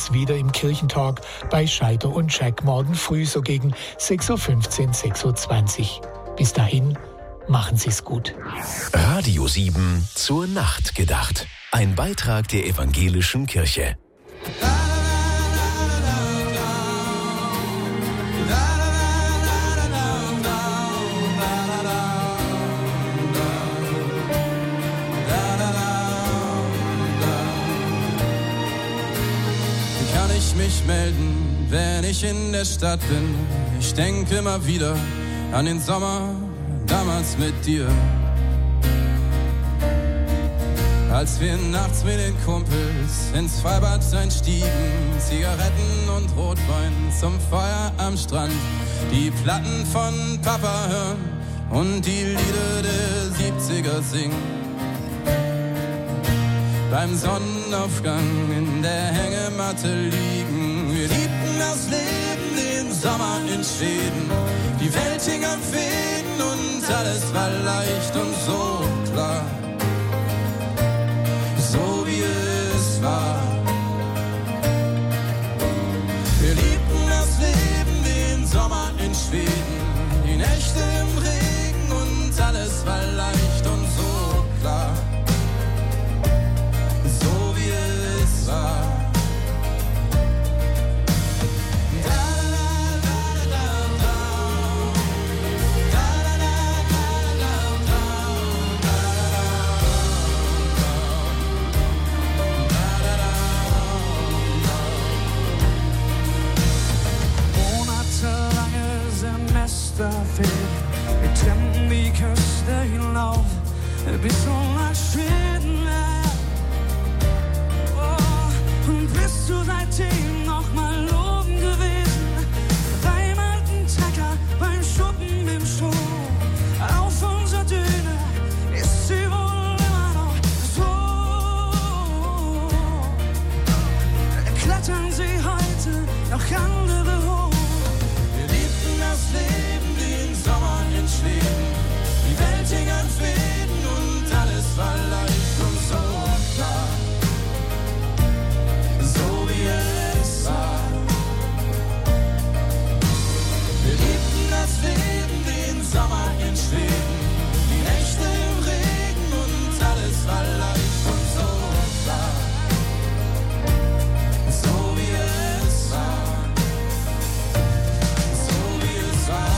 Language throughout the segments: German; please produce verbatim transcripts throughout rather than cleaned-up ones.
gibt's wieder im Kirchentag bei Scheider und Jack morgen früh so gegen sechs Uhr fünfzehn, sechs Uhr zwanzig. Bis dahin, machen Sie's gut. Radio sieben zur Nacht gedacht. Ein Beitrag der Evangelischen Kirche. Kann ich mich melden, wenn ich in der Stadt bin? Ich denke immer wieder an den Sommer damals mit dir. Als wir nachts mit den Kumpels ins Freibad einstiegen, Zigaretten und Rotwein zum Feuer am Strand, die Platten von Papa hören und die Lieder der siebziger singen. Beim Sonnenaufgang in der Hängematte liegen, wir liebten das Leben, den Sommer in Schweden, die Welt hing am Fäden und alles war leicht und so klar. So wie es war. Wir liebten das Leben, den Sommer in Schweden, die Nächte im Regen und alles war leicht und so klar. So wie es war. Wir trennten die Küste hinauf bis nach Schweden. Oh, und bist du seitdem noch mal oben gewesen? Beim alten Trecker, beim Schuppen im Stroh. Auf unserer Düne ist sie wohl immer noch so. Klettern sie heute noch andere hoch? Wir liebten das Leben, den Sommer in Schweden, die Welt hing an Fäden und alles war leicht und so klar. So wie es war. Wir liebten das Leben, den Sommer in Schweden, die Nächte im Regen und alles war leicht und so klar. So wie es war. So wie es war.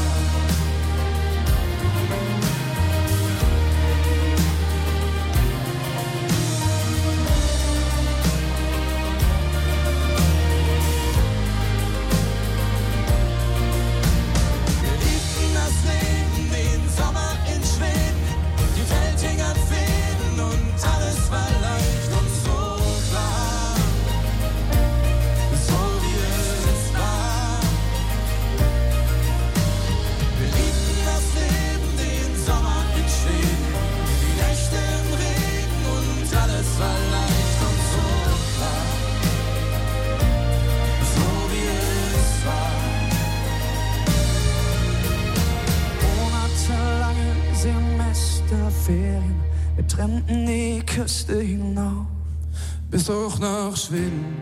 Ferien, wir trennten die Küste hinauf bis hoch nach Schweden.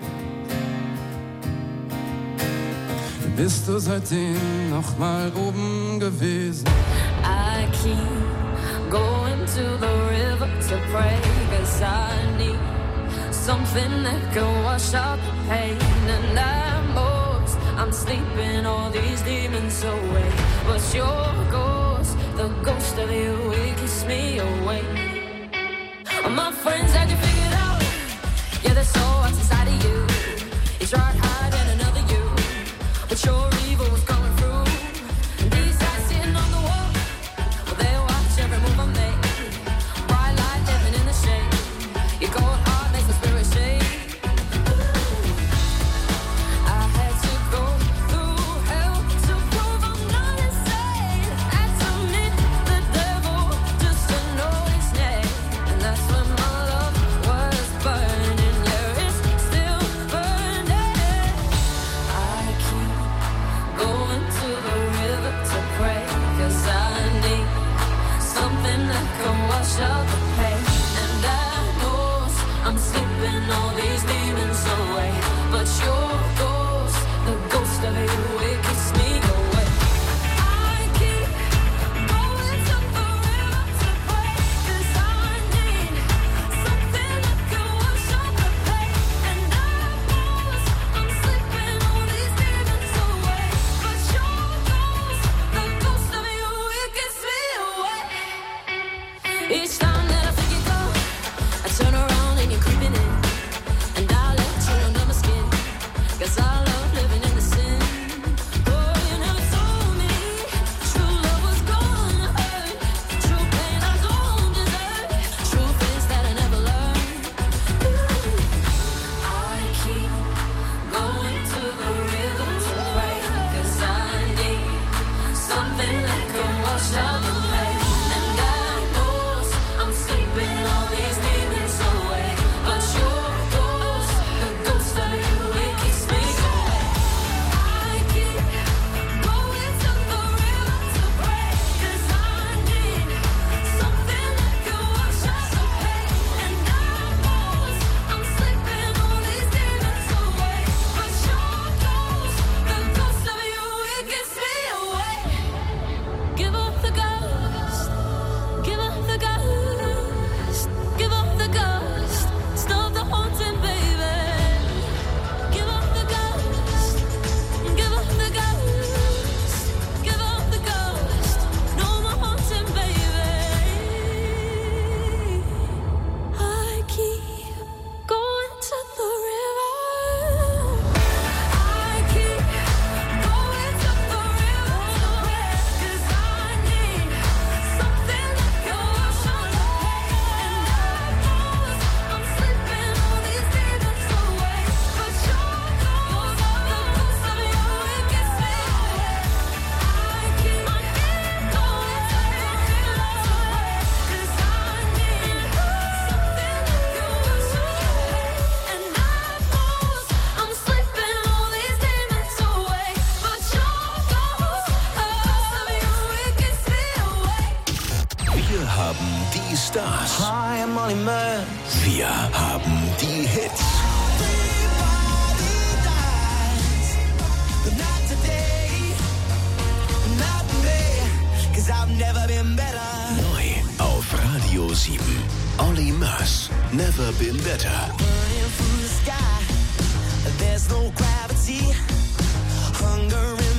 Bist du seitdem noch mal oben gewesen? I keep going to the river to pray, 'cause I need something that can wash out the pain. And I'm lost, I'm sleeping all these demons away. But your ghost, the ghost of you, it keeps me awake. My friends had you figured out. Yeah, there's so much inside of you. You tried hiding another you, but your evil was coming through. And these eyes sitting on the wall, well, they watch every move I make. Bright light living in the shade. Your cold heart makes the spirit shake. I had to go through hell to prove I'm not insane. Had to meet the devil just to know his name. And that's when my love was Olly Murs. Wir haben die Hits. Neu auf Radio sieben. Olly Murs, Never Been Better. There's no gravity, hunger in